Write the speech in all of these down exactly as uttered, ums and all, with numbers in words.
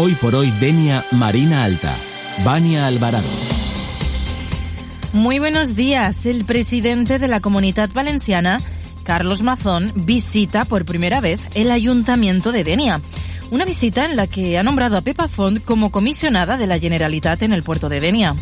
Hoy por hoy Denia, Marina Alta. Vania Alvarado. Muy buenos días. El presidente de la Comunitat Valenciana, Carlos Mazón, visita por primera vez el Ayuntamiento de Denia. Una visita en la que ha nombrado a Pepa Font como comisionada de la Generalitat en el puerto de Denia.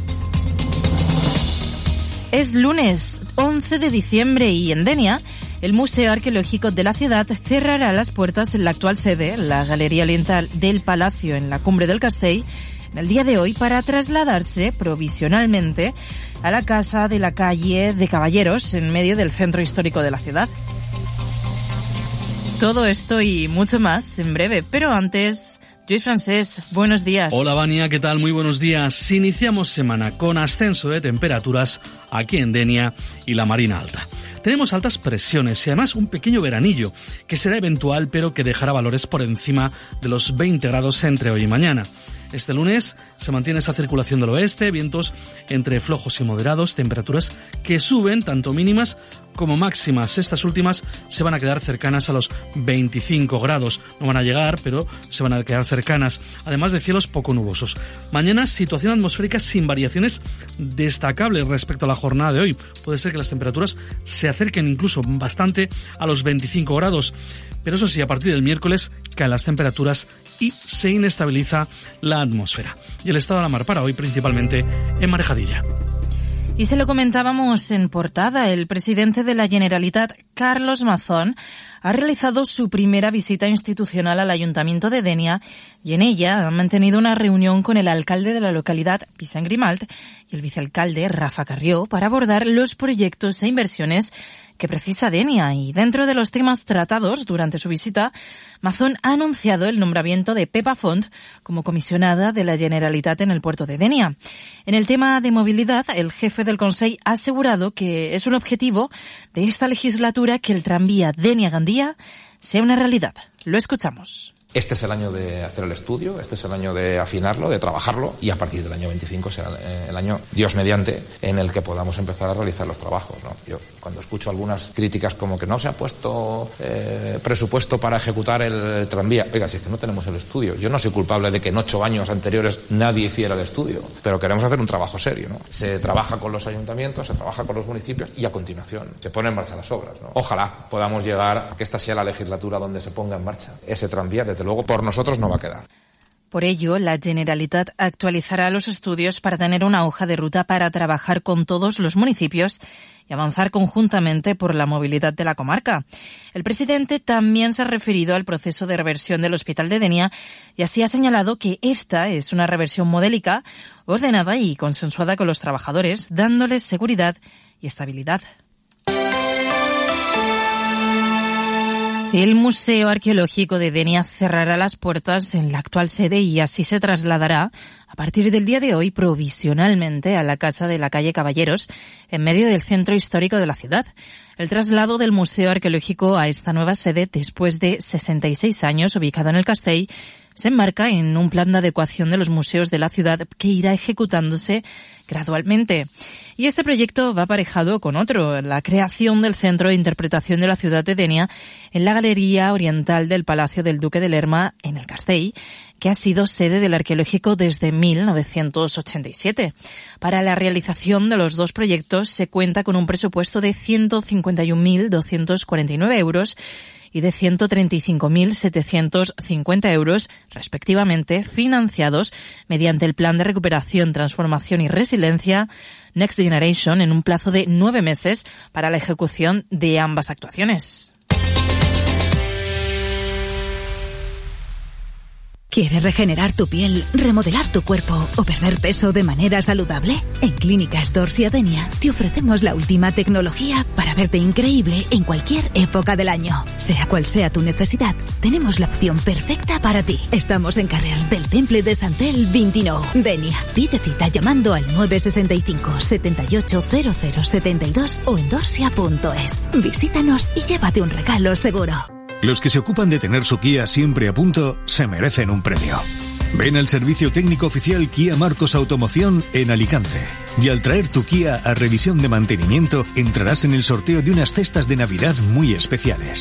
Es lunes once de diciembre y en Denia, el Museo Arqueológico de la ciudad cerrará las puertas en la actual sede, la Galería Oriental del Palacio en la Cumbre del Castell, en el día de hoy para trasladarse provisionalmente a la Casa de la Calle de Caballeros, en medio del centro histórico de la ciudad. Todo esto y mucho más en breve, pero antes, Lluís Francés, buenos días. Hola Vania, ¿qué tal? Muy buenos días. Iniciamos semana con ascenso de temperaturas aquí en Denia y la Marina Alta. Tenemos altas presiones y además un pequeño veranillo que será eventual pero que dejará valores por encima de los veinte grados entre hoy y mañana. Este lunes se mantiene esa circulación del oeste, vientos entre flojos y moderados, temperaturas que suben tanto mínimas como máximas. Estas últimas se van a quedar cercanas a los veinticinco grados. No van a llegar, pero se van a quedar cercanas, además de cielos poco nubosos. Mañana, situación atmosférica sin variaciones destacables respecto a la jornada de hoy. Puede ser que las temperaturas se acerquen incluso bastante a los veinticinco grados. Pero eso sí, a partir del miércoles caen las temperaturas y se inestabiliza la atmósfera. Y el estado de la mar para hoy principalmente en Marejadilla. Y se lo comentábamos en portada, el presidente de la Generalitat, Carlos Mazón, ha realizado su primera visita institucional al Ayuntamiento de Denia y en ella ha mantenido una reunión con el alcalde de la localidad, Vicent Grimalt, y el vicealcalde, Rafa Carrió, para abordar los proyectos e inversiones que precisa Denia. Y dentro de los temas tratados durante su visita, Mazón ha anunciado el nombramiento de Pepa Font como comisionada de la Generalitat en el puerto de Denia. En el tema de movilidad, el jefe del Consell ha asegurado que es un objetivo de esta legislatura que el tranvía Denia-Gandía sea una realidad. Lo escuchamos. Este es el año de hacer el estudio, este es el año de afinarlo, de trabajarlo, y a partir del año veinticinco será el año, Dios mediante, en el que podamos empezar a realizar los trabajos, ¿no? Yo cuando escucho algunas críticas como que no se ha puesto eh, presupuesto para ejecutar el tranvía, oiga, si es que no tenemos el estudio, yo no soy culpable de que en ocho años anteriores nadie hiciera el estudio, pero queremos hacer un trabajo serio, ¿no? Se trabaja con los ayuntamientos, se trabaja con los municipios y a continuación se ponen en marcha las obras, ¿no? Ojalá podamos llegar a que esta sea la legislatura donde se ponga en marcha ese tranvía. Desde luego por nosotros no va a quedar. Por ello, la Generalitat actualizará los estudios para tener una hoja de ruta para trabajar con todos los municipios y avanzar conjuntamente por la movilidad de la comarca. El presidente también se ha referido al proceso de reversión del Hospital de Denia y así ha señalado que esta es una reversión modélica, ordenada y consensuada con los trabajadores, dándoles seguridad y estabilidad. El Museo Arqueológico de Denia cerrará las puertas en la actual sede y así se trasladará a partir del día de hoy provisionalmente a la Casa de la Calle Caballeros, en medio del centro histórico de la ciudad. El traslado del Museo Arqueológico a esta nueva sede, después de sesenta y seis años ubicado en el Castell, se enmarca en un plan de adecuación de los museos de la ciudad que irá ejecutándose gradualmente. Y este proyecto va aparejado con otro, la creación del Centro de Interpretación de la Ciudad de Denia en la Galería Oriental del Palacio del Duque de Lerma, en el Castell, que ha sido sede del arqueológico desde mil novecientos ochenta y siete. Para la realización de los dos proyectos se cuenta con un presupuesto de ciento cincuenta y un mil doscientos cuarenta y nueve euros y de ciento treinta y cinco mil setecientos cincuenta euros, respectivamente, financiados mediante el Plan de Recuperación, Transformación y Resiliencia Next Generation en un plazo de nueve meses para la ejecución de ambas actuaciones. ¿Quieres regenerar tu piel, remodelar tu cuerpo o perder peso de manera saludable? En Clínicas Dorsia Denia te ofrecemos la última tecnología para verte increíble en cualquier época del año. Sea cual sea tu necesidad, tenemos la opción perfecta para ti. Estamos en carrer del Temple de Santel veintinueve, Denia. Pide cita llamando al nueve seis cinco, siete ocho cero cero siete dos o en dorsia punto es. Visítanos y llévate un regalo seguro. Los que se ocupan de tener su Kia siempre a punto se merecen un premio. Ven al servicio técnico oficial Kia Marcos Automoción en Alicante. Y al traer tu Kia a revisión de mantenimiento, entrarás en el sorteo de unas cestas de Navidad muy especiales.